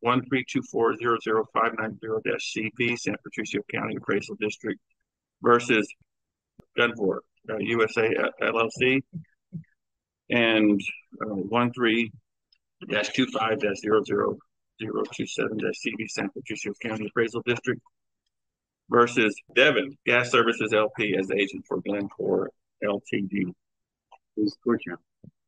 132400590-CP, San Patricio County Appraisal District versus Gunvor USA LLC, and 13-25-00027-CB, San Patricio County Appraisal District versus Devon Gas Services LP as the agent for Glencore Ltd. Please, Court Chair.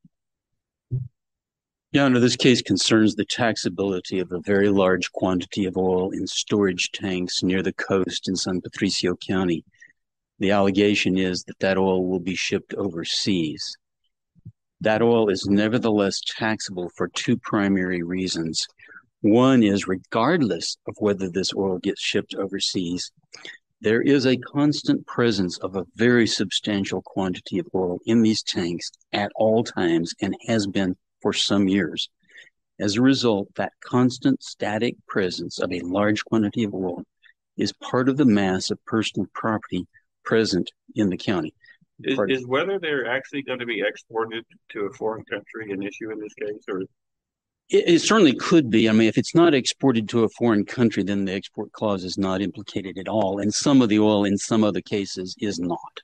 Your Honor, this case concerns the taxability of a very large quantity of oil in storage tanks near the coast in San Patricio County. The allegation is that that oil will be shipped overseas. That oil is nevertheless taxable for two primary reasons. One is, regardless of whether this oil gets shipped overseas, there is a constant presence of a very substantial quantity of oil in these tanks at all times and has been for some years. As a result, that constant static presence of a large quantity of oil is part of the mass of personal property present in the county. Is whether they're actually going to be exported to a foreign country an issue in this case, or? It certainly could be. I mean, if it's not exported to a foreign country, then the export clause is not implicated at all. And some of the oil in some other cases is not.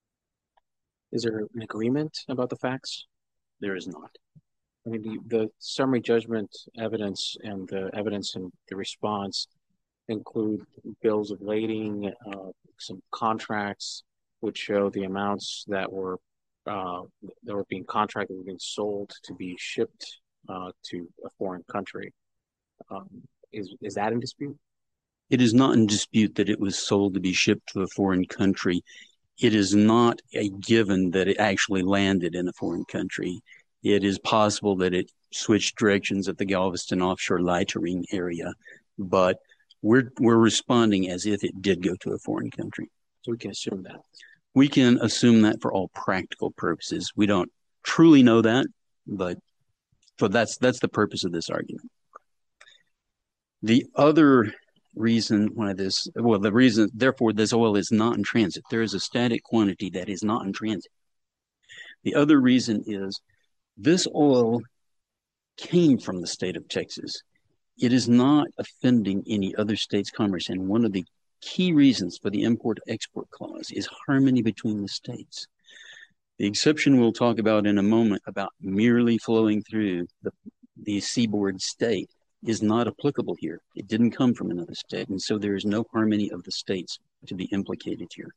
Is there an agreement about the facts? There is not. I mean, the summary judgment evidence and the evidence in the response include bills of lading, some contracts which show the amounts that were being contracted, were being sold to be shipped to a foreign country. Is that in dispute? It is not in dispute that it was sold to be shipped to a foreign country. It is not a given that it actually landed in a foreign country. It is possible that it switched directions at the Galveston offshore lightering area, but we're responding as if it did go to a foreign country. So we can assume that. We can assume that for all practical purposes. We don't truly know that, but that's the purpose of this argument. The other reason why therefore this oil is not in transit. There is a static quantity that is not in transit. The other reason is this oil came from the state of Texas. It is not offending any other state's commerce. And one of the key reasons for the import-export clause is harmony between the states. The exception we'll talk about in a moment about merely flowing through the seaboard state is not applicable here. It didn't come from another state. And so there is no harmony of the states to be implicated here.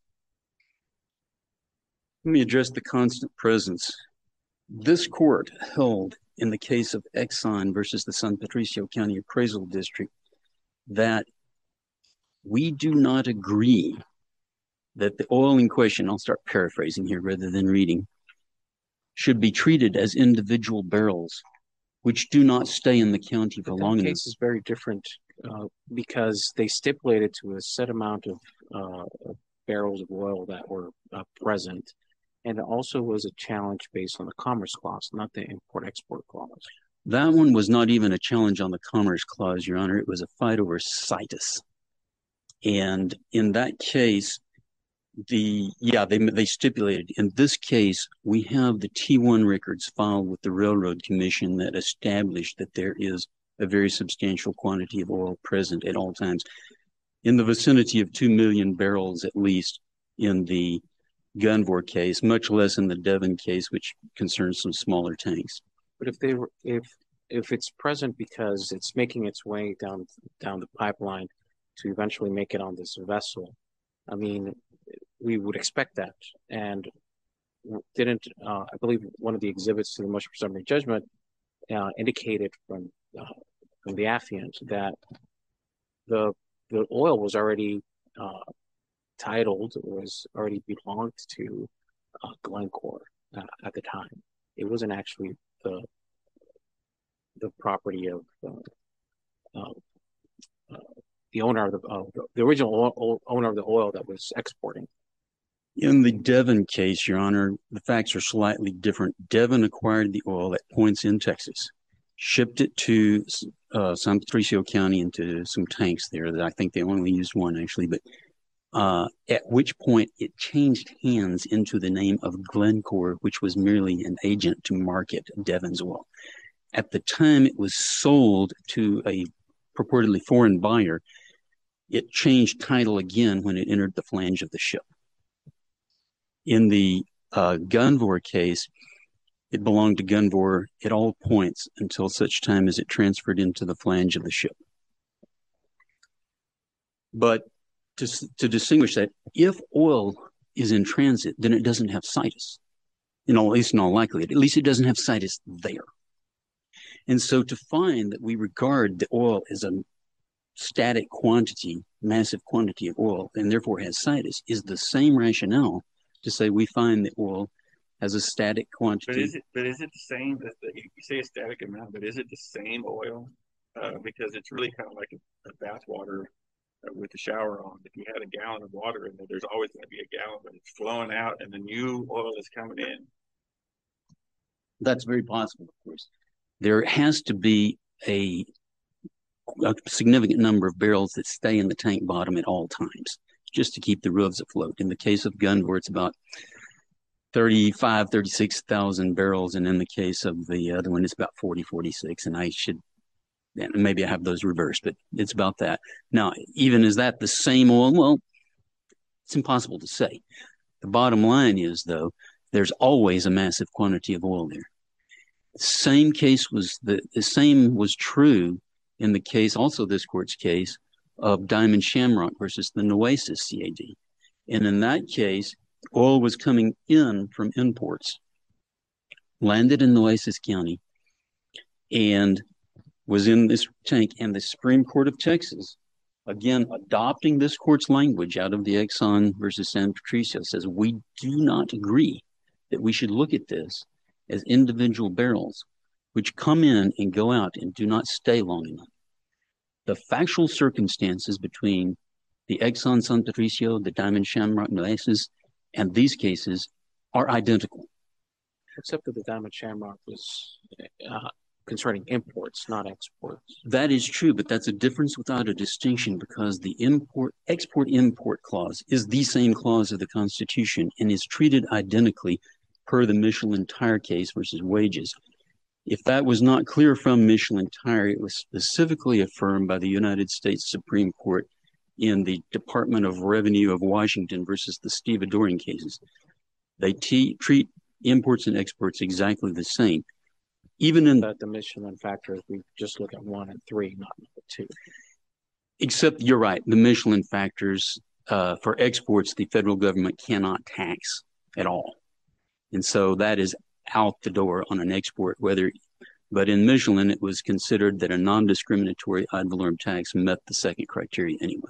Let me address the constant presence. This court held in the case of Exxon versus the San Patricio County Appraisal District that we do not agree that the oil in question, I'll start paraphrasing here rather than reading, should be treated as individual barrels which do not stay in the county for long enough. That case is very different because they stipulated to a set amount of barrels of oil that were present. And it also was a challenge based on the Commerce Clause, not the Import-Export Clause. That one was not even a challenge on the Commerce Clause, Your Honor. It was a fight over situs. And in that case, they stipulated. In this case, we have the T1 records filed with the Railroad Commission that established that there is a very substantial quantity of oil present at all times, in the vicinity of 2 million barrels at least in the Gunvor case, much less in the Devon case, which concerns some smaller tanks. But if it's present because it's making its way down the pipeline to eventually make it on this vessel, I mean, we would expect that. And I believe one of the exhibits to the motion for summary judgment indicated from the affiant that the oil was already titled, was already belonged to Glencore at the time. It wasn't actually the property of the owner of the original owner of the oil that was exporting. In the Devon case, Your Honor, the facts are slightly different. Devon acquired the oil at points in Texas, shipped it to San Patricio County into some tanks there that I think they only used one actually, but at which point it changed hands into the name of Glencore, which was merely an agent to market Devon's oil. At the time it was sold to a purportedly foreign buyer, it changed title again when it entered the flange of the ship. In the Gunvor case, it belonged to Gunvor at all points until such time as it transferred into the flange of the ship. But to distinguish that, if oil is in transit, then it doesn't have situs. At least in all likelihood, at least it doesn't have situs there. And so to find that we regard the oil as a static quantity, massive quantity of oil, and therefore has situs, is the same rationale to say we find the oil has a static quantity. But is it the same? You say a static amount, but is it the same oil? Because it's really kind of like a bath water with the shower on. If you had a gallon of water in there, there's always going to be a gallon, but it's flowing out, and the new oil is coming in. That's very possible, of course. There has to be a significant number of barrels that stay in the tank bottom at all times, just to keep the rooves afloat. In the case of Gunvor, it's about 36,000 barrels, and in the case of the other one, it's about 46. And maybe I have those reversed, but it's about that. Now, even is that the same oil? Well, it's impossible to say. The bottom line is, though, there's always a massive quantity of oil there. The same was true in the case, also this court's case, of Diamond Shamrock versus the Nueces CAD. And in that case, oil was coming in from imports, landed in Nueces County, and was in this tank. And the Supreme Court of Texas, again, adopting this court's language out of the Exxon versus San Patricio, says we do not agree that we should look at this as individual barrels which come in and go out and do not stay long enough. The factual circumstances between the Exxon San Patricio, the Diamond Shamrock Nueces, and these cases are identical. Except that the Diamond Shamrock was concerning imports, not exports. That is true, but that's a difference without a distinction, because the export-import clause is the same clause of the Constitution and is treated identically per the Michelin Tire case versus Wages. If that was not clear from Michelin Tire, it was specifically affirmed by the United States Supreme Court in the Department of Revenue of Washington versus the stevedoring cases. They treat imports and exports exactly the same. Even in the Michelin factors, we just look at 1 and 3, not 2. Except you're right, the Michelin factors for exports, the federal government cannot tax at all. And so that is out the door on an export, but in Michelin, it was considered that a non-discriminatory ad valorem tax met the second criteria anyway.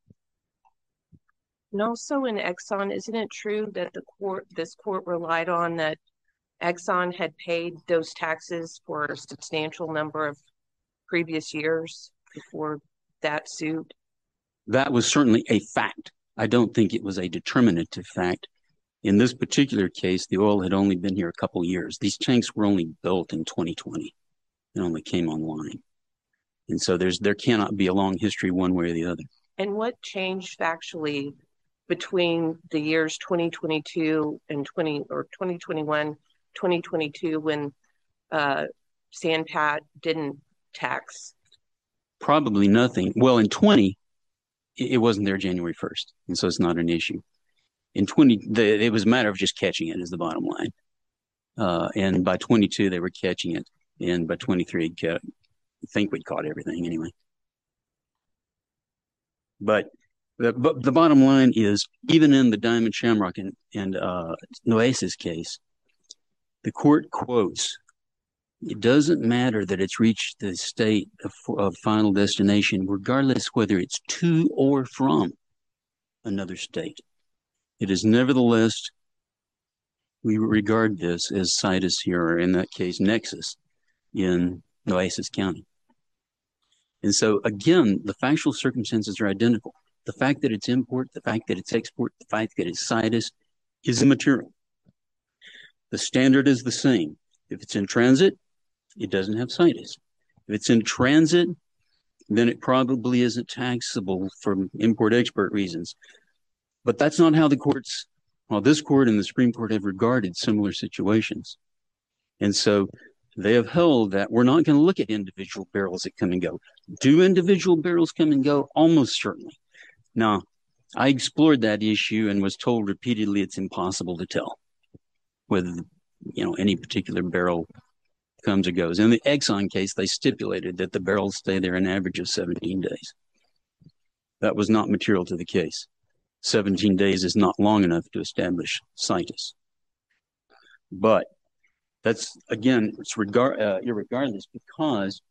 And also in Exxon, isn't it true that this court relied on that Exxon had paid those taxes for a substantial number of previous years before that suit? That was certainly a fact. I don't think it was a determinative fact. In this particular case, the oil had only been here a couple of years. These tanks were only built in 2020 and only came online. And so there cannot be a long history one way or the other. And what changed factually between the years 2022 and 2021, 2022, when Sanpat didn't tax? Probably nothing. Well, in 20, it wasn't there January 1st, and so it's not an issue. In 20, it was a matter of just catching it, is the bottom line. And by 22, they were catching it. And by 23, I think we'd caught everything anyway. But the bottom line is, even in the Diamond Shamrock and Nueces case, the court quotes, it doesn't matter that it's reached the state of final destination, regardless whether it's to or from another state. It is nevertheless, we regard this as situs here, or in that case, nexus in Nueces County. And so, again, the factual circumstances are identical. The fact that it's import, the fact that it's export, the fact that it's situs is immaterial. The standard is the same. If it's in transit, it doesn't have situs. If it's in transit, then it probably isn't taxable for import-export reasons. But that's not how this court and the Supreme Court have regarded similar situations. And so they have held that we're not going to look at individual barrels that come and go. Do individual barrels come and go? Almost certainly. Now, I explored that issue and was told repeatedly it's impossible to tell whether any particular barrel comes or goes. In the Exxon case, they stipulated that the barrels stay there an average of 17 days. That was not material to the case. 17 days is not long enough to establish situs. But that's, again, it's irregardless, because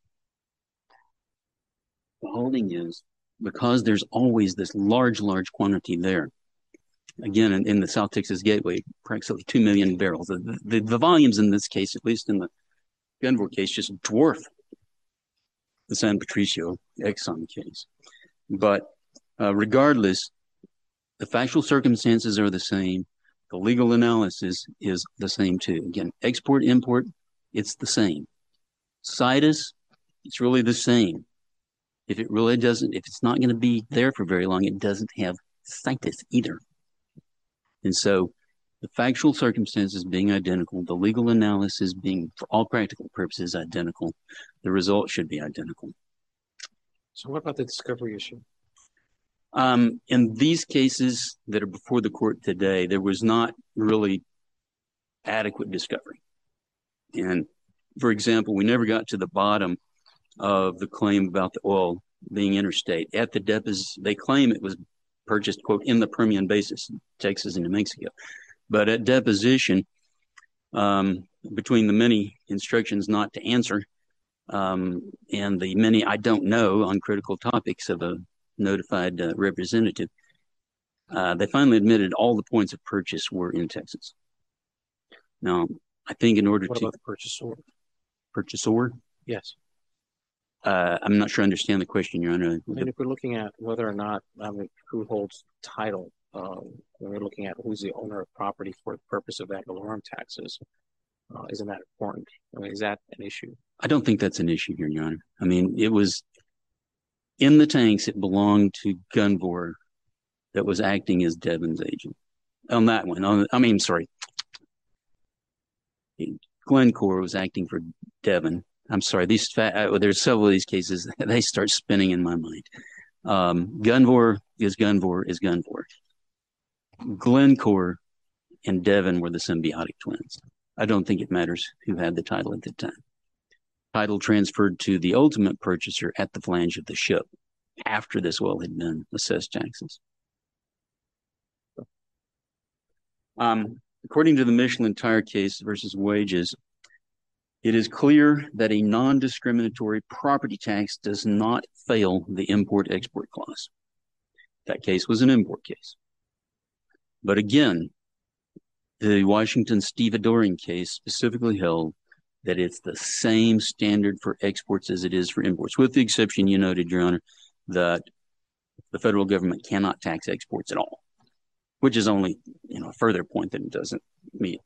the holding is, because there's always this large quantity there. Again, in the South Texas Gateway, approximately 2 million barrels. The volumes in this case, at least in the Gunvor case, just dwarf the San Patricio Exxon case. But regardless, the factual circumstances are the same. The legal analysis is the same too. Again, export, import, it's the same. Situs, it's really the same. If it's not going to be there for very long, it doesn't have situs either. And so the factual circumstances being identical, the legal analysis being, for all practical purposes, identical, the result should be identical. So what about the discovery issue? In these cases that are before the court today, there was not really adequate discovery. And for example, we never got to the bottom of the claim about the oil being interstate. At the deposition, they claim it was purchased, quote, in the Permian Basin, Texas and New Mexico. But at deposition, between the many instructions not to answer and the many I don't know on critical topics of a notified representative, they finally admitted all the points of purchase were in Texas. Now, I think in order What to... about the purchase order? Purchase order? Yes. I'm not sure I understand the question, Your Honor. And if we're looking at whether or not, who holds title, when we're looking at who's the owner of property for the purpose of ad valorem taxes, isn't that important? I mean, is that an issue? I don't think that's an issue here, Your Honor. I mean, it was in the tanks, it belonged to Gunvor that was acting as Devon's agent. On that one, Glencore was acting for Devon. I'm sorry, there's several of these cases, they start spinning in my mind. Gunvor is Gunvor is Gunvor. Glencore and Devon were the symbiotic twins. I don't think it matters who had the title at the time. Title transferred to the ultimate purchaser at the flange of the ship after this well had been assessed taxes. According to the Michelin Tire case versus wages, it is clear that a non-discriminatory property tax does not fail the import-export clause. That case was an import case. But again, the Washington stevedoring case specifically held that it's the same standard for exports as it is for imports, with the exception you noted, Your Honor, that the federal government cannot tax exports at all, which is only a further point that it doesn't meet.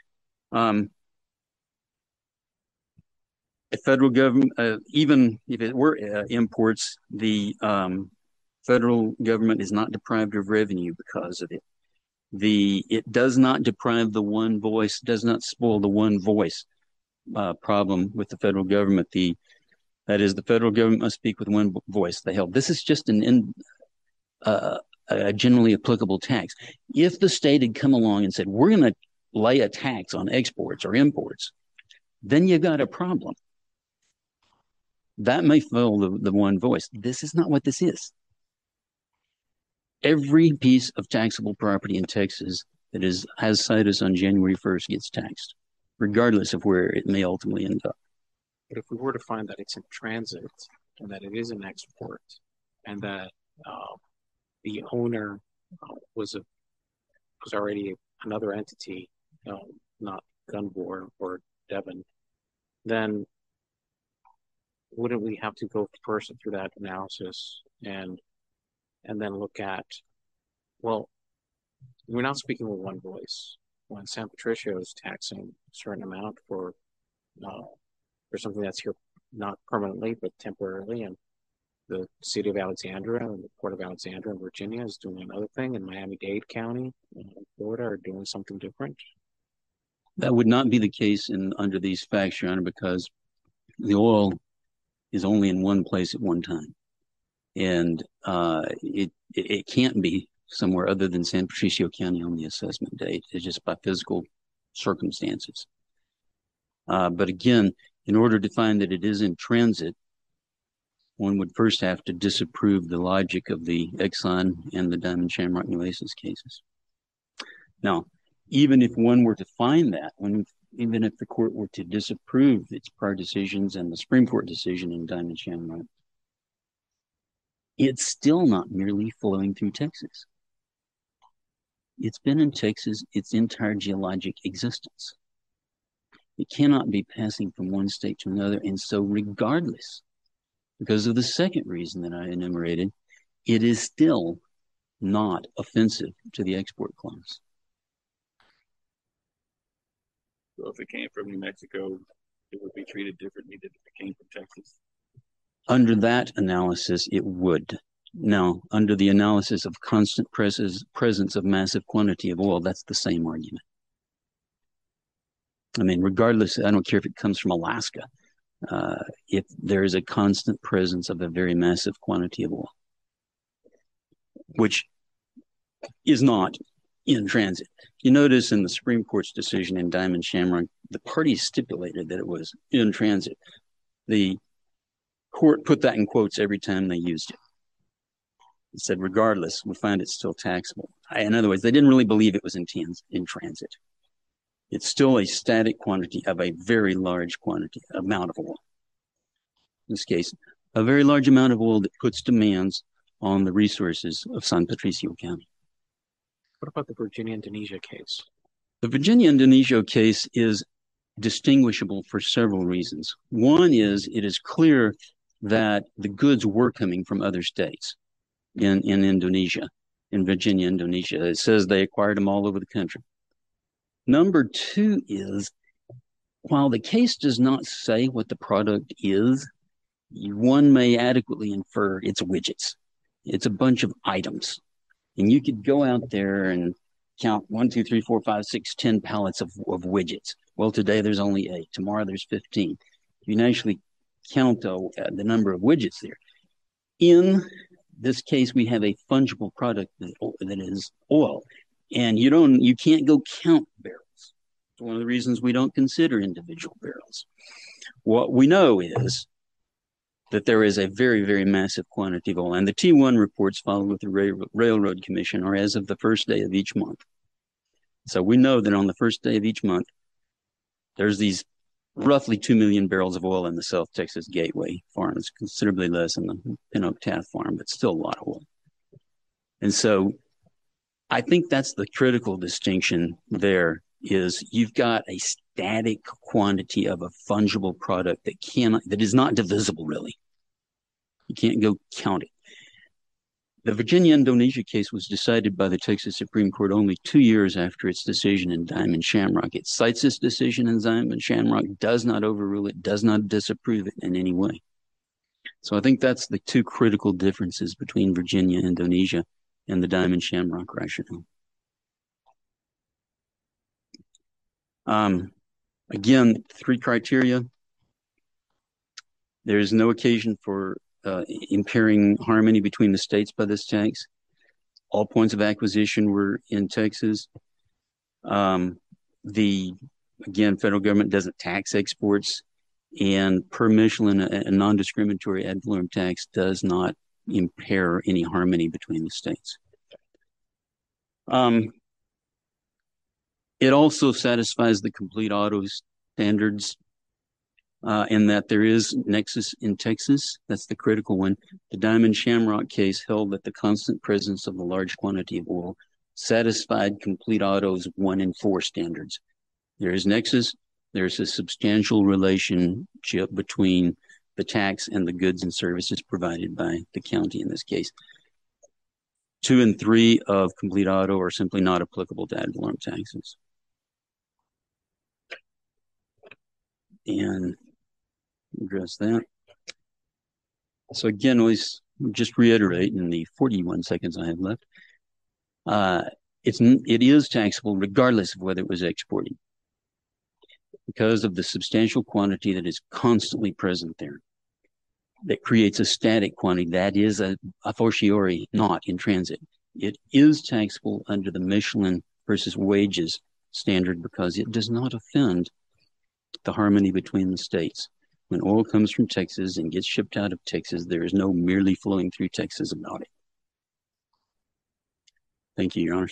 The federal government, even if it were imports, the federal government is not deprived of revenue because of it. It does not deprive the one voice, does not spoil the one voice problem with the federal government. That is, the federal government must speak with one voice. They held this is just a generally applicable tax. If the state had come along and said, we're going to lay a tax on exports or imports, then you got a problem. That may fail the one voice. This is not what this is. Every piece of taxable property in Texas that has situs on January 1st gets taxed, regardless of where it may ultimately end up. But if we were to find that it's in transit and that it is an export and that the owner was already another entity, not Gunvor or Devon, then wouldn't we have to go first through that analysis and then look at, well, we're not speaking with one voice. When San Patricio is taxing a certain amount for something that's here not permanently but temporarily, and the city of Alexandria and the port of Alexandria in Virginia is doing another thing, and Miami-Dade County in Florida are doing something different. That would not be the case under these facts, Your Honor, because the oil is only in one place at one time, and it can't be somewhere other than San Patricio County on the assessment date. It's just by physical circumstances. But again, in order to find that it is in transit, one would first have to disapprove the logic of the Exxon and the Diamond Shamrock Nueces cases. Now, even if one were to find that, even if the court were to disapprove its prior decisions and the Supreme Court decision in Diamond Shamrock, it's still not merely flowing through Texas. It's been in Texas its entire geologic existence. It cannot be passing from one state to another, and so regardless, because of the second reason that I enumerated, it is still not offensive to the export clause. So if it came from New Mexico, it would be treated differently than if it came from Texas? Under that analysis, it would. Now, under the analysis of constant presence of massive quantity of oil, that's the same argument. I mean, regardless, I don't care if it comes from Alaska, if there is a constant presence of a very massive quantity of oil, which is not in transit. You notice in the Supreme Court's decision in Diamond Shamrock, the parties stipulated that it was in transit. The court put that in quotes every time they used it. It said, regardless, we find it still taxable. In other words, they didn't really believe it was in transit. It's still a static quantity of a very large amount of oil. In this case, a very large amount of oil that puts demands on the resources of San Patricio County. What about the Virginia-Indonesia case? The Virginia-Indonesia case is distinguishable for several reasons. One is it is clear that the goods were coming from other states in Indonesia, in Virginia, Indonesia. It says they acquired them all over the country. Number two is, while the case does not say what the product is, one may adequately infer it's widgets. It's a bunch of items. And you could go out there and count 1, 2, 3, 4, 5, 6, 10 pallets of widgets. Well, today there's only 8. Tomorrow there's 15. You can actually count the number of widgets there. In this case, we have a fungible product that is oil. And you can't go count barrels. It's one of the reasons we don't consider individual barrels. What we know is that there is a very, very massive quantity of oil. And the T1 reports filed with the Railroad Commission are as of the first day of each month. So we know that on the first day of each month, there's these roughly 2 million barrels of oil in the South Texas Gateway farms, considerably less in the Pin Oak Taft farm, but still a lot of oil. And so I think that's the critical distinction there is you've got a static quantity of a fungible product that is not divisible, really. You can't go count it. The Virginia-Indonesia case was decided by the Texas Supreme Court only 2 years after its decision in Diamond Shamrock. It cites this decision in Diamond Shamrock, does not overrule it, does not disapprove it in any way. So I think that's the two critical differences between Virginia-Indonesia and the Diamond Shamrock rationale. Again, 3 criteria. There is no occasion for impairing harmony between the states by this tax. All points of acquisition were in Texas. Again, federal government doesn't tax exports, and per Michelin, a non-discriminatory ad valorem tax does not impair any harmony between the states. It also satisfies the complete auto standards in that there is nexus in Texas. That's the critical one. The Diamond Shamrock case held that the constant presence of a large quantity of oil satisfied complete auto's 1 and 4 standards. There is nexus. There's a substantial relationship between the tax and the goods and services provided by the county in this case. 2 and 3 of complete auto are simply not applicable to ad valorem taxes. And address that. So again, let's just reiterate in the 41 seconds I have left. It is taxable regardless of whether it was exported. because of the substantial quantity that is constantly present there. That creates a static quantity that is a fortiori not in transit. It is taxable under the Michelin versus wages standard because it does not offend the harmony between the states. When oil comes from Texas and gets shipped out of Texas, there is no merely flowing through Texas about it. Thank you, Your Honors.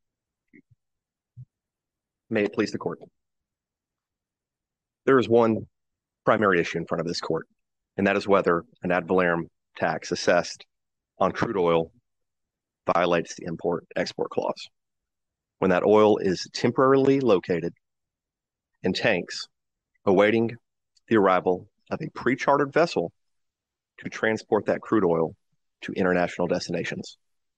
May it please the court. There is one primary issue in front of this court, and that is whether an ad valorem tax assessed on crude oil violates the import-export clause. When that oil is temporarily located in tanks awaiting the arrival of a pre-chartered vessel to transport that crude oil to international destinations.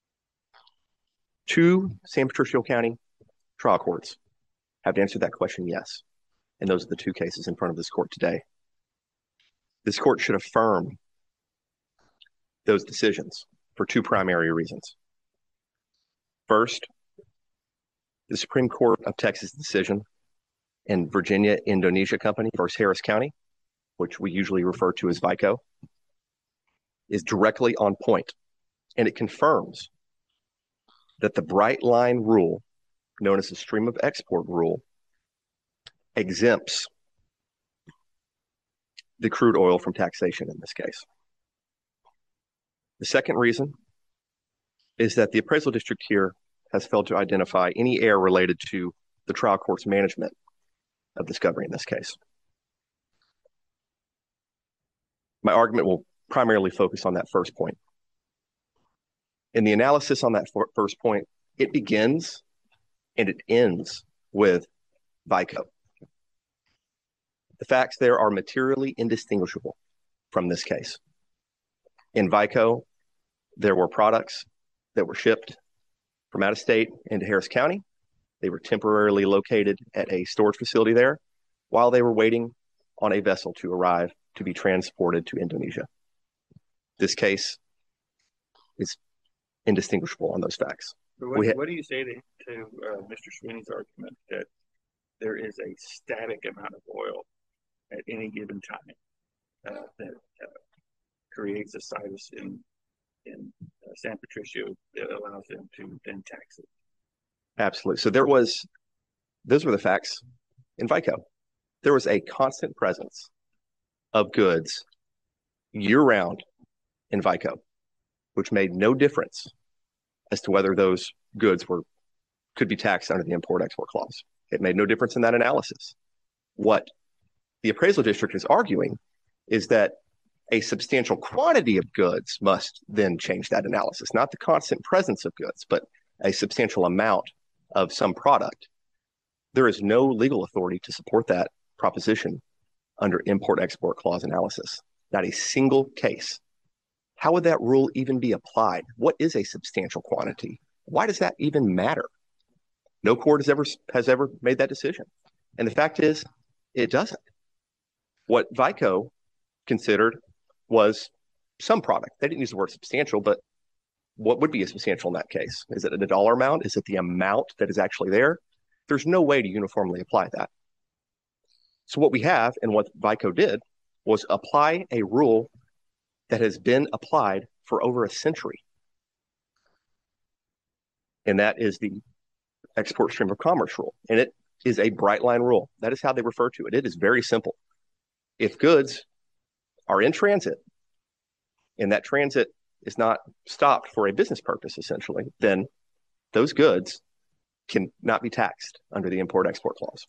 Two San Patricio County trial courts have answered that question yes, and those are the two cases in front of this court today. This court should affirm those decisions for two primary reasons. First, the Supreme Court of Texas decision in Virginia Indonesia Company versus Harris County, which we usually refer to as VICO, is directly on point, and it confirms that the bright line rule, known as the stream of export rule, exempts the crude oil from taxation in this case. The second reason is that the appraisal district here has failed to identify any error related to the trial court's management of discovery in this case. My argument will primarily focus on that first point. In the analysis on that first point, it begins and it ends with VICO. The facts there are materially indistinguishable from this case. In VICO, there were products that were shipped from out of state into Harris County. They were temporarily located at a storage facility there while they were waiting on a vessel to arrive to be transported to Indonesia. This case is indistinguishable on those facts. What do you say to Mr. Sweeney's argument that there is a static amount of oil at any given time that creates a situs in San Patricio that allows them to then tax it? Absolutely. So those were the facts in VICO. There was a constant presence of goods year-round in VICO, which made no difference as to whether those goods could be taxed under the import-export clause. It made no difference in that analysis. What the appraisal district is arguing is that a substantial quantity of goods must then change that analysis, not the constant presence of goods, but a substantial amount of some product. There is no legal authority to support that proposition under import-export clause analysis. Not a single case. How would that rule even be applied? What is a substantial quantity? Why does that even matter? No court has ever made that decision. And the fact is, it doesn't. What VICO considered was some product. They didn't use the word substantial, but what would be a substantial in that case? Is it a dollar amount? Is it the amount that is actually there? There's no way to uniformly apply that. So what we have and what VICO did was apply a rule that has been applied for over a century. And that is the export stream of commerce rule. And it is a bright line rule. That is how they refer to it. It is very simple. If goods are in transit and that transit is not stopped for a business purpose, essentially, then those goods can not be taxed under the import-export clause.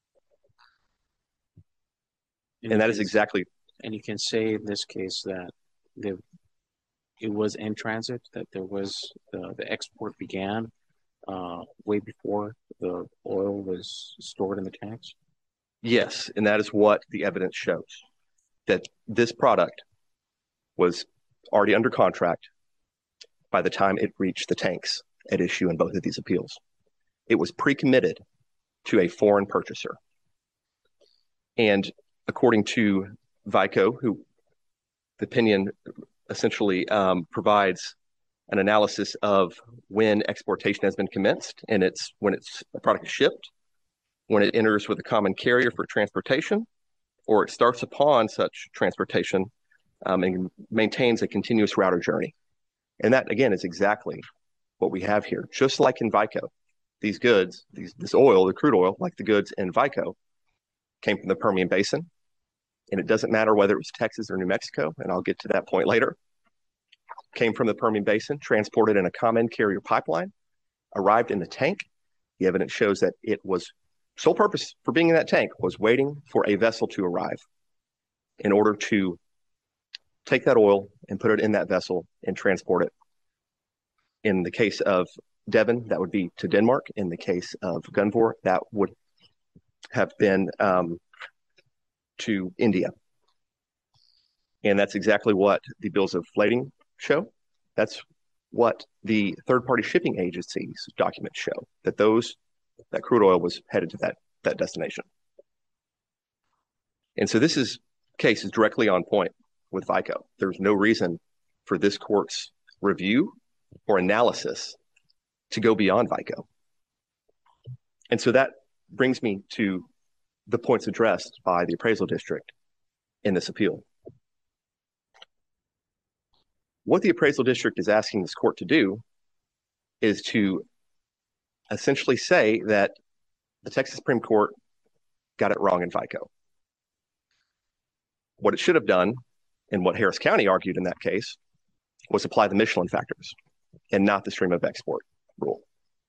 And that is exactly. And you can say in this case that it was in transit, that there was the export began way before the oil was stored in the tanks? Yes, and that is what the evidence shows, that this product was already under contract by the time it reached the tanks at issue in both of these appeals. It was pre-committed to a foreign purchaser. And according to VICO, who the opinion essentially provides an analysis of when exportation has been commenced, and it's when a product is shipped, when it enters with a common carrier for transportation, or it starts upon such transportation and maintains a continuous route or journey. And that, again, is exactly what we have here. Just like in Vico, these goods, this oil, the crude oil, like the goods in Vico, came from the Permian Basin. And it doesn't matter whether it was Texas or New Mexico, and I'll get to that point later. Came from the Permian Basin, transported in a common carrier pipeline, arrived in the tank. The evidence shows that it was sole purpose for being in that tank was waiting for a vessel to arrive in order to take that oil and put it in that vessel and transport it. In the case of Devon, that would be to Denmark. In the case of Gunvor, that would have been to India. And that's exactly what the bills of lading show. That's what the third-party shipping agencies documents show, that crude oil was headed to that destination. And so this case is directly on point with Vico. There's no reason for this court's review or analysis to go beyond Vico. And so that brings me to the points addressed by the appraisal district in this appeal. What the appraisal district is asking this court to do is to essentially say that the Texas Supreme Court got it wrong in Vico. What it should have done, and what Harris County argued in that case, was apply the Michelin factors and not the stream of export rule.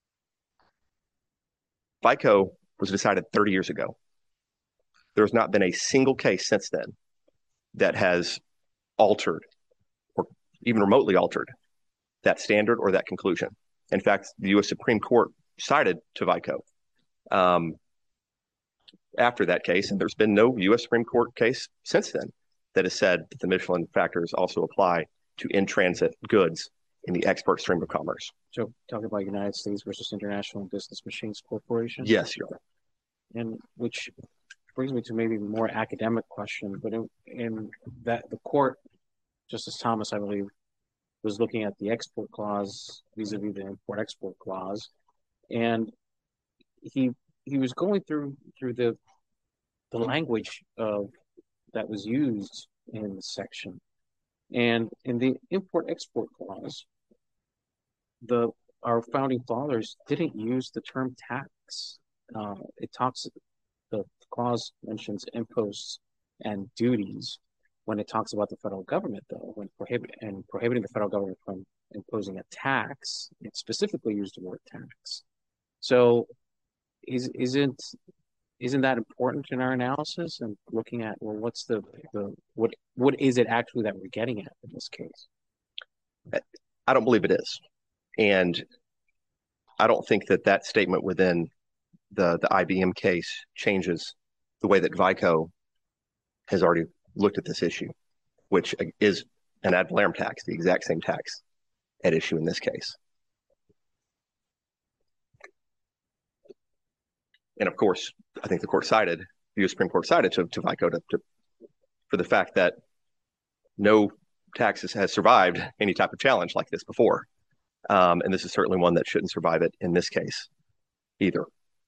Vico was decided 30 years ago. There has not been a single case since then that has altered or even remotely altered that standard or that conclusion. In fact, the U.S. Supreme Court cited to Vico after that case, and there's been no U.S. Supreme Court case since then that has said that the Michelin factors also apply to in-transit goods in the export stream of commerce. So talking about United States versus International Business Machines Corporation? Yes, Your Honor. And which brings me to maybe a more academic question, but in that the court, Justice Thomas, I believe, was looking at the export clause vis-a-vis the import-export clause, and he was going through the language that was used in the section. And in the import-export clause, our founding fathers didn't use the term tax. The clause mentions imposts and duties when it talks about the federal government, though, when prohibiting the federal government from imposing a tax, it specifically used the word tax. So isn't that important in our analysis and looking at, well, what's what is it actually that we're getting at in this case? I don't believe it is. And I don't think that statement within the IBM case changes the way that Vico has already looked at this issue, which is an ad valorem tax, the exact same tax at issue in this case. And of course, I think the U.S. Supreme Court cited to Vico for the fact that no taxes has survived any type of challenge like this before. And this is certainly one that shouldn't survive it in this case either.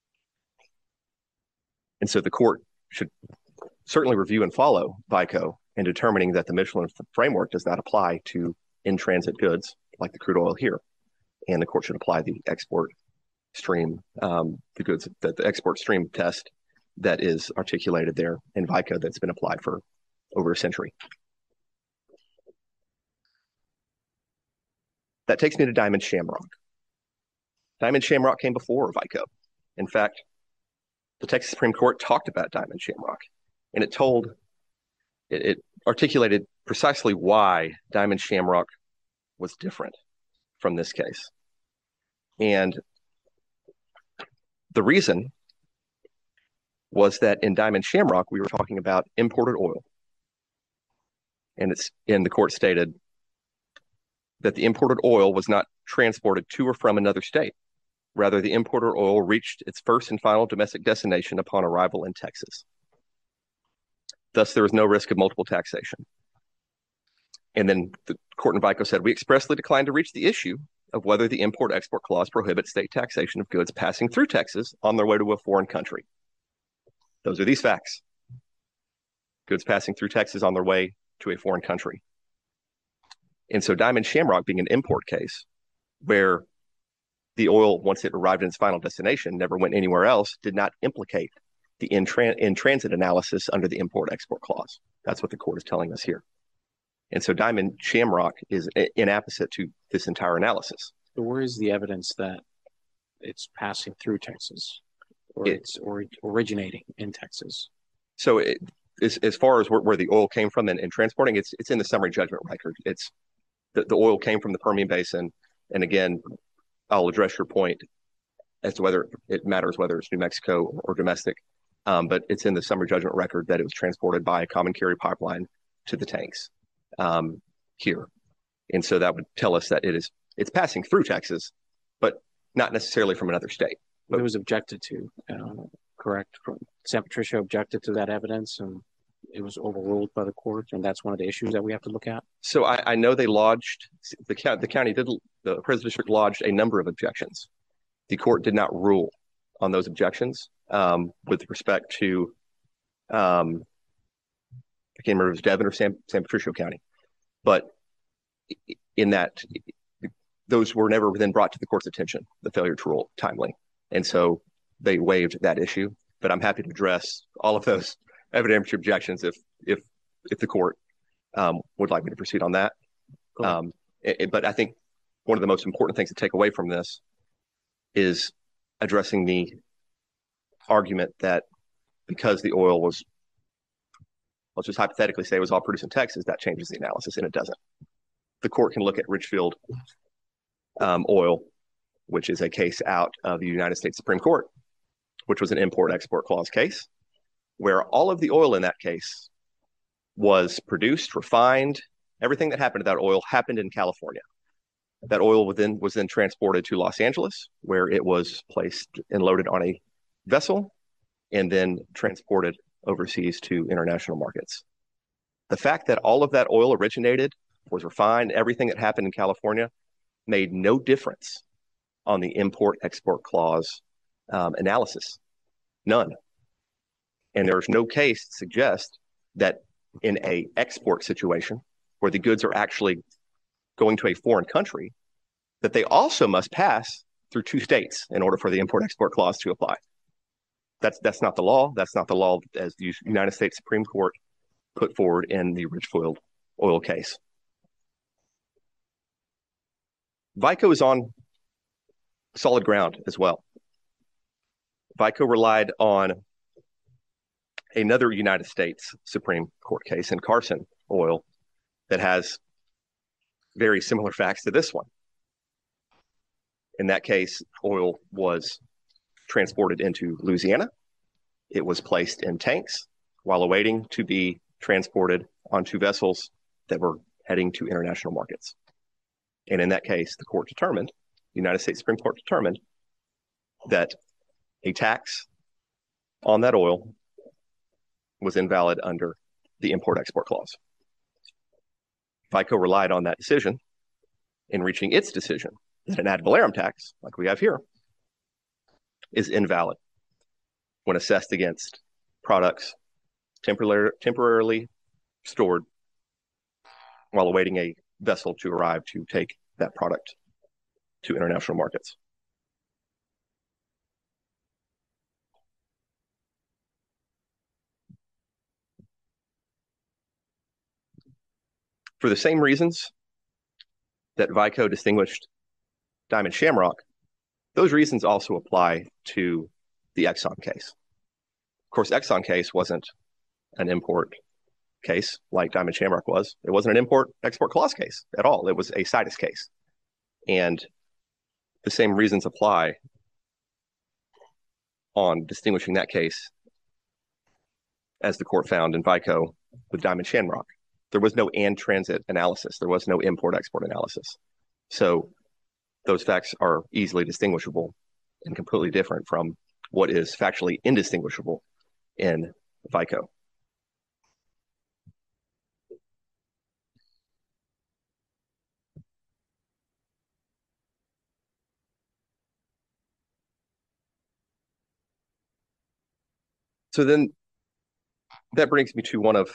And so the court should certainly review and follow Vico in determining that the Michelin framework does not apply to in-transit goods like the crude oil here. And the court should apply the export stream, the export stream test that is articulated there in Vico that's been applied for over a century. That takes me to Diamond Shamrock. Diamond Shamrock came before Vico. In fact, the Texas Supreme Court talked about Diamond Shamrock, and it articulated precisely why Diamond Shamrock was different from this case. And the reason was that in Diamond Shamrock, we were talking about imported oil. And the court stated that the imported oil was not transported to or from another state. Rather, the imported oil reached its first and final domestic destination upon arrival in Texas. Thus, there was no risk of multiple taxation. And then the court in Vico said, we expressly declined to reach the issue of whether the import-export clause prohibits state taxation of goods passing through Texas on their way to a foreign country. Those are these facts. Goods passing through Texas on their way to a foreign country. And so Diamond Shamrock being an import case where the oil, once it arrived in its final destination, never went anywhere else, did not implicate the in-transit analysis under the import-export clause. That's what the court is telling us here. And so Diamond Shamrock is inapposite to this entire analysis. So where is the evidence that it's passing through Texas or it's originating in Texas? So as far as where the oil came from and transporting, it's in the summary judgment record. It's the oil came from the Permian Basin. And again, I'll address your point as to whether it matters whether it's New Mexico or domestic. But it's in the summary judgment record that it was transported by a common carry pipeline to the tanks here. And so that would tell us that it's passing through Texas, but not necessarily from another state. But it was objected to, correct? San Patricio objected to that evidence and it was overruled by the court. And that's one of the issues that we have to look at. So I know they lodged, the President District lodged a number of objections. The court did not rule on those objections with respect to, I can't remember if it was Devon or San Patricio County, but in that those were never then brought to the court's attention, the failure to rule timely. And so they waived that issue, but I'm happy to address all of those evidentiary objections if the court would like me to proceed on that. But I think one of the most important things to take away from this is addressing the argument that because the oil was, let's just hypothetically say it was all produced in Texas, that changes the analysis, and it doesn't. The court can look at Richfield Oil, which is a case out of the United States Supreme Court, which was an import-export clause case, where all of the oil in that case was produced, refined. Everything that happened to that oil happened in California. That oil was then transported to Los Angeles, where it was placed and loaded on a vessel and then transported overseas to international markets. The fact that all of that oil originated, was refined, everything that happened in California made no difference on the import-export clause analysis. None. And there's no case to suggest that in an export situation where the goods are actually going to a foreign country, that they also must pass through two states in order for the import-export clause to apply. That's not the law. That's not the law as the United States Supreme Court put forward in the Richfield Oil case. Vico is on solid ground as well. Vico relied on another United States Supreme Court case in Carson Oil that has very similar facts to this one. In that case, oil was transported into Louisiana. It was placed in tanks while awaiting to be transported onto vessels that were heading to international markets. And in that case, the United States Supreme Court determined that a tax on that oil was invalid under the import-export clause. Vico relied on that decision in reaching its decision that an ad valorem tax, like we have here, is invalid when assessed against products temporarily stored while awaiting a vessel to arrive to take that product to international markets. For the same reasons that Vico distinguished Diamond Shamrock, those reasons also apply to the Exxon case. Of course, Exxon case wasn't an import case like Diamond Shamrock was. It wasn't an import-export clause case at all. It was a CITES case. And the same reasons apply on distinguishing that case as the court found in Vico with Diamond Shamrock. There was no and transit analysis. There was no import-export analysis. So those facts are easily distinguishable and completely different from what is factually indistinguishable in Vico. So then that brings me to one of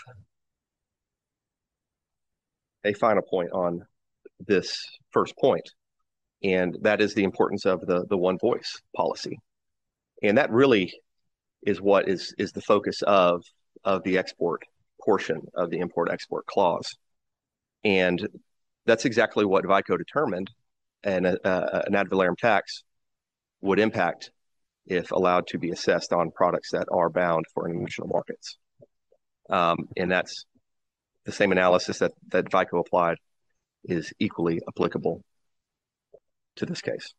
a final point on this first point, and that is the importance of the one voice policy. And that really is what is the focus of the export portion of the import-export clause. And that's exactly what VICO determined an ad valorem tax would impact if allowed to be assessed on products that are bound for international markets. And that's the same analysis that VICO applied is equally applicable to this case.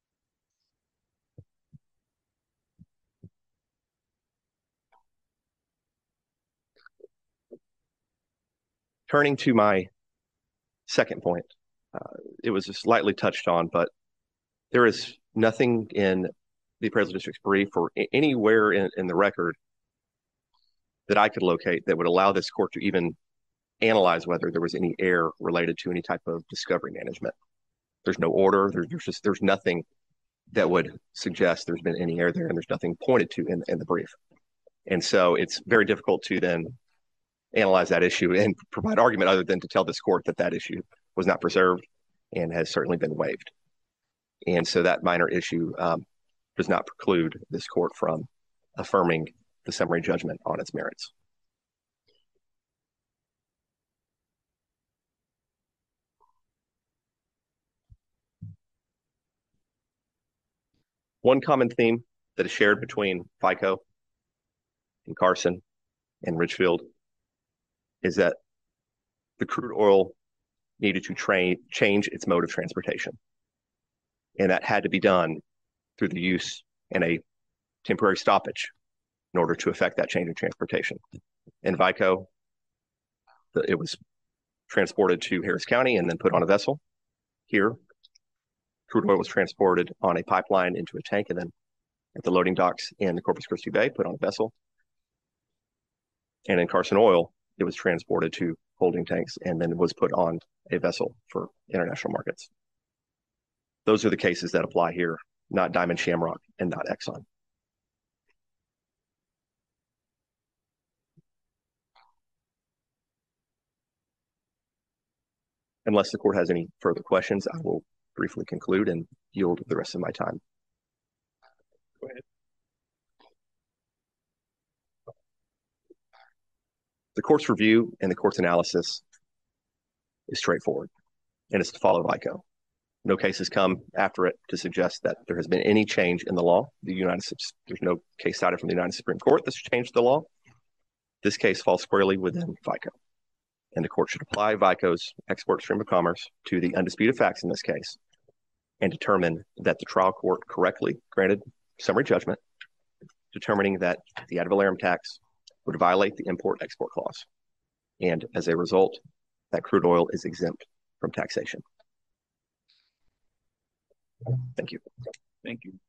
Turning to my second point, it was just lightly touched on, but there is nothing in the appraisal district's brief or anywhere in the record that I could locate that would allow this court to even analyze whether there was any error related to any type of discovery management. There's no order. There's nothing that would suggest there's been any error there, and there's nothing pointed to in the brief. And so it's very difficult to then analyze that issue and provide argument other than to tell this court that that issue was not preserved and has certainly been waived. And so that minor issue does not preclude this court from affirming the summary judgment on its merits. One common theme that is shared between FICO and Carson and Richfield is that the crude oil needed to change its mode of transportation. And that had to be done through the use and a temporary stoppage in order to effect that change in transportation. In VICO, it was transported to Harris County and then put on a vessel. Here, crude oil was transported on a pipeline into a tank and then at the loading docks in the Corpus Christi Bay, put on a vessel. And in Carson Oil, it was transported to holding tanks and then was put on a vessel for international markets. Those are the cases that apply here, not Diamond Shamrock and not Exxon. Unless the court has any further questions, I will briefly conclude and yield the rest of my time. Go ahead. The court's review and the court's analysis is straightforward, and it's to follow VICO. No case has come after it to suggest that there has been any change in the law. There's no case cited from the United Supreme Court that's changed the law. This case falls squarely within VICO, and the court should apply VICO's export stream of commerce to the undisputed facts in this case and determine that the trial court correctly granted summary judgment, determining that the ad valorem tax would violate the import-export clause. And as a result, that crude oil is exempt from taxation. Thank you. Thank you.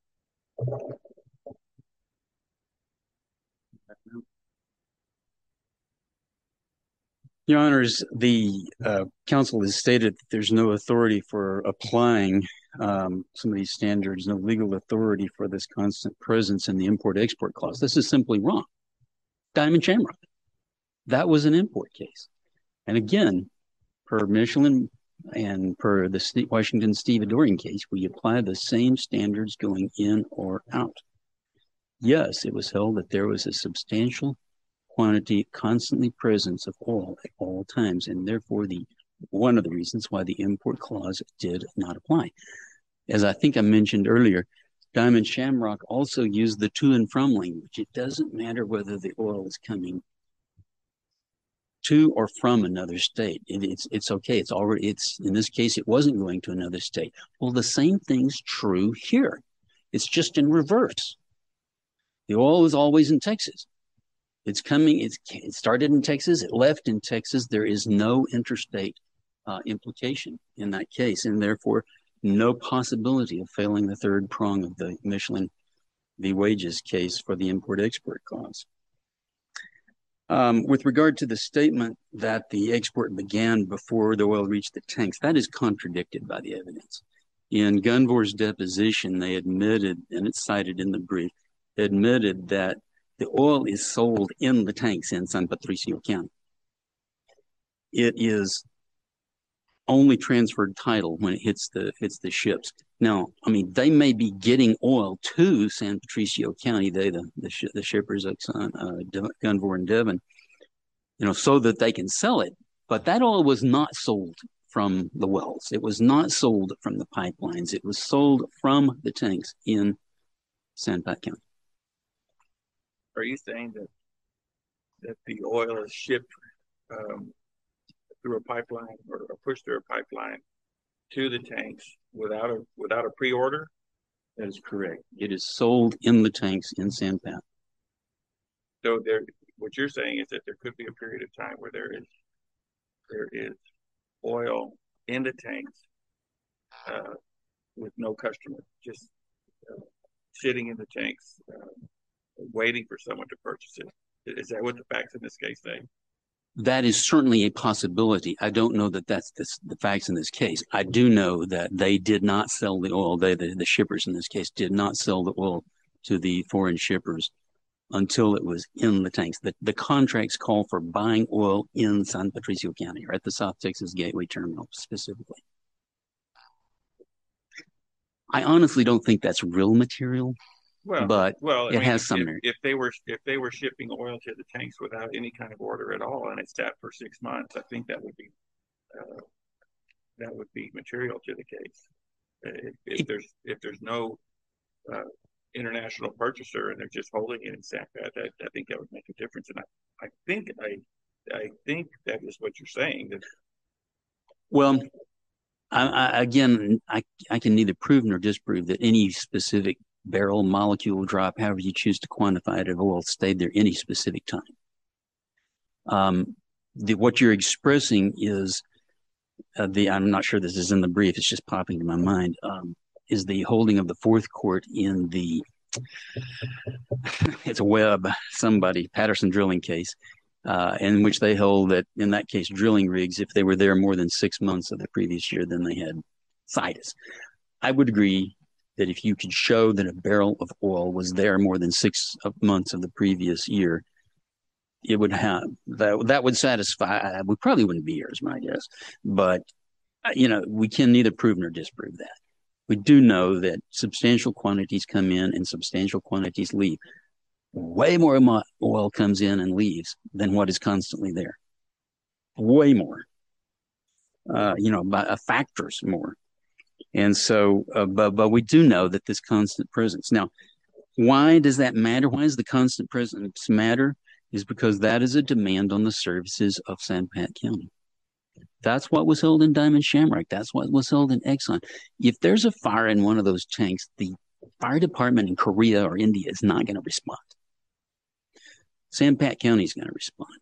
Your Honors, the counsel has stated that there's no authority for applying some of these standards, no legal authority for this constant presence in the import-export clause. This is simply wrong. Diamond Shamrock, that was an import case. And again, per Michelin and per the Washington stevedoring case, we apply the same standards going in or out. Yes, it was held that there was a substantial quantity constantly presence of oil at all times, and therefore one of the reasons why the import clause did not apply. As I think I mentioned earlier, Diamond Shamrock also used the to and from language. It doesn't matter whether the oil is coming to or from another state. It's okay. It's in this case, it wasn't going to another state. Well, the same thing's true here. It's just in reverse. The oil is always in Texas. It's coming. It started in Texas. It left in Texas. There is no interstate implication in that case, and therefore no possibility of failing the third prong of the Michelin v. Wages case for the import-export clause. With regard to the statement that the export began before the oil reached the tanks, that is contradicted by the evidence. In Gunvor's deposition, they admitted, and it's cited in the brief, admitted that The oil is sold in the tanks in San Patricio County. It is only transferred title when it hits the ships. Now, I mean, they may be getting oil to San Patricio County, the shippers, Exxon, Gunvor and Devon, so that they can sell it. But that oil was not sold from the wells. It was not sold from the pipelines. It was sold from the tanks in San Pat County. Are you saying that the oil is shipped through a pipeline or pushed through a pipeline to the tanks without a pre-order? That is correct. It is sold in the tanks in San Pat. So what you're saying is that there could be a period of time where there is oil in the tanks with no customer, just sitting in the tanks, waiting for someone to purchase it. Is that what the facts in this case say? That is certainly a possibility. I don't know that that's the facts in this case. I do know that they did not sell the oil. The shippers in this case did not sell the oil to the foreign shippers until it was in the tanks. The contracts call for buying oil in San Patricio County, or at the South Texas Gateway Terminal specifically. I honestly don't think that's real material. But it has some merit. If they were shipping oil to the tanks without any kind of order at all, and it sat for 6 months, I think that would be material to the case. If there's no international purchaser and they're just holding it in San Pat, I think that would make a difference. And I think that is what you're saying. Well, I can neither prove nor disprove that any specific barrel, molecule, drop, however you choose to quantify it, of oil stayed there any specific time. What you're expressing is I'm not sure this is in the brief, it's just popping to my mind, is the holding of the fourth court in it's a Webb, Patterson drilling case, in which they hold that, in that case, drilling rigs, if they were there more than 6 months of the previous year, then they had situs. I would agree that if you could show that a barrel of oil was there more than 6 months of the previous year, it would have that would satisfy. We probably wouldn't be here, is my guess. But we can neither prove nor disprove that. We do know that substantial quantities come in and substantial quantities leave. Way more oil comes in and leaves than what is constantly there. Way more. By factors more. And so, but we do know that this constant presence. Now, why does that matter? Why does the constant presence matter? Is because that is a demand on the services of San Pat County. That's what was held in Diamond Shamrock. That's what was held in Exxon. If there's a fire in one of those tanks, the fire department in Korea or India is not going to respond. San Pat County is going to respond.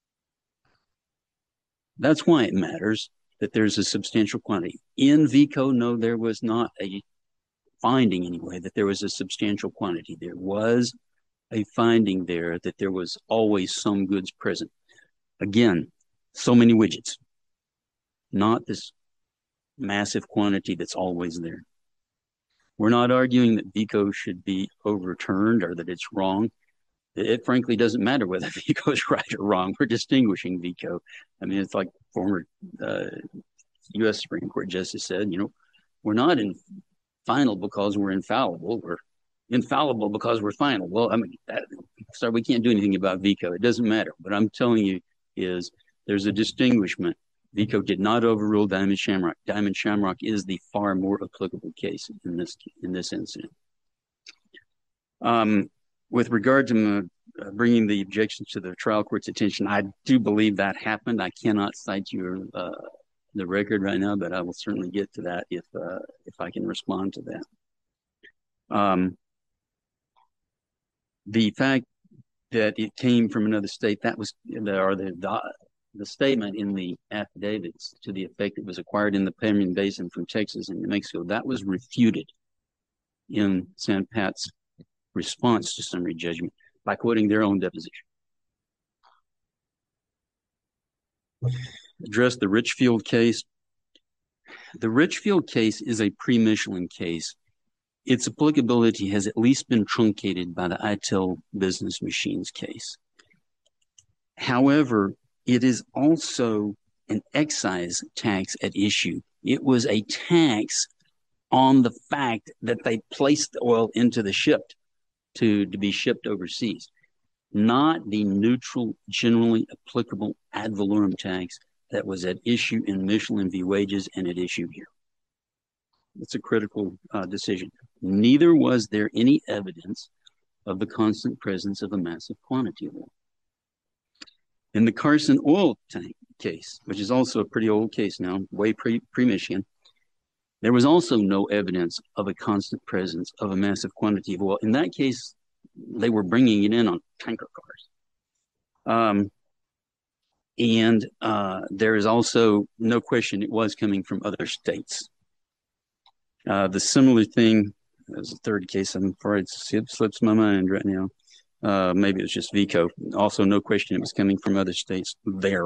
That's why it matters that there's a substantial quantity. In VECO, no, there was not a finding anyway that there was a substantial quantity. There was a finding there that there was always some goods present. Again, so many widgets, not this massive quantity that's always there. We're not arguing that VECO should be overturned or that it's wrong. It frankly doesn't matter whether VECO is right or wrong. We're distinguishing VECO. I mean, it's like former U.S. Supreme Court Justice said, we're not in final because we're infallible. We're infallible because we're final. Well, I mean, sorry, we can't do anything about VECO. It doesn't matter. What I'm telling you is there's a distinguishment. VECO did not overrule Diamond Shamrock. Diamond Shamrock is the far more applicable case in this incident. With regard to bringing the objections to the trial court's attention, I do believe that happened. I cannot cite you the record right now, but I will certainly get to that if I can respond to that. The fact that it came from another state, that was the statement in the affidavits to the effect it was acquired in the Permian Basin from Texas and New Mexico, that was refuted in San Pat's response to summary judgment by quoting their own deposition. Address the Richfield case. The Richfield case is a pre-Michelin case its applicability has at least been truncated by the ITIL business machines case. However, it is also an excise tax at issue. It was a tax on the fact that they placed the oil into the ship to be shipped overseas, not the neutral, generally applicable ad valorem tax that was at issue in Michelin v. Wages and at issue here. It's a critical decision. Neither was there any evidence of the constant presence of a massive quantity of oil. In the Carson oil tank case, which is also a pretty old case now, way pre-Michigan, there was also no evidence of a constant presence of a massive quantity of oil. In that case, they were bringing it in on tanker cars. And there is also no question it was coming from other states. The similar thing, as a third case, I'm afraid it slips my mind right now. Maybe it was just Vico. Also, no question it was coming from other states there.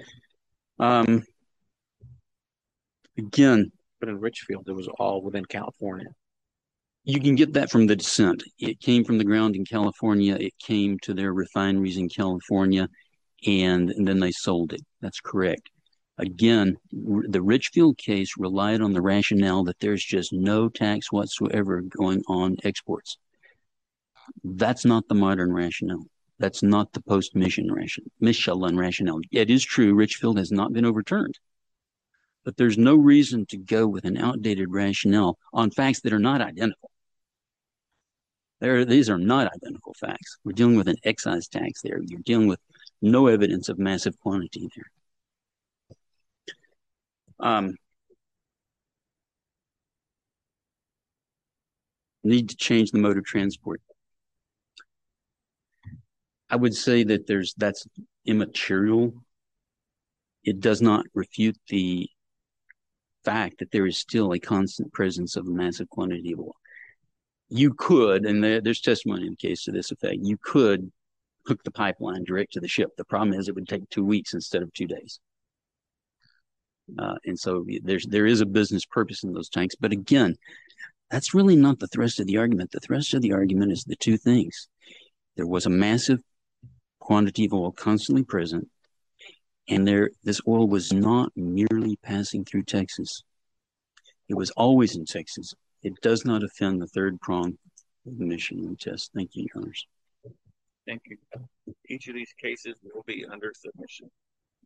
Again, but in Richfield, it was all within California. You can get that from the dissent. It came from the ground in California. It came to their refineries in California, and then they sold it. That's correct. Again, the Richfield case relied on the rationale that there's just no tax whatsoever going on exports. That's not the modern rationale. That's not the post-Michelin rationale. It is true, Richfield has not been overturned. But there's no reason to go with an outdated rationale on facts that are not identical. These are not identical facts. We're dealing with an excise tax there. You're dealing with no evidence of massive quantity there. Need to change the mode of transport. I would say that that's immaterial. It does not refute the fact that there is still a constant presence of a massive quantity of oil. You could, and there's testimony in the case to this effect, you could hook the pipeline direct to the ship. The problem is it would take 2 weeks instead of 2 days. And so there is a business purpose in those tanks. But again, that's really not the thrust of the argument. The thrust of the argument is the two things. There was a massive quantity of oil constantly present, and this oil was not merely passing through Texas. It was always in Texas. It does not offend the third prong of the Michelin test. Thank you, Your Honors. Thank you. Each of these cases will be under submission.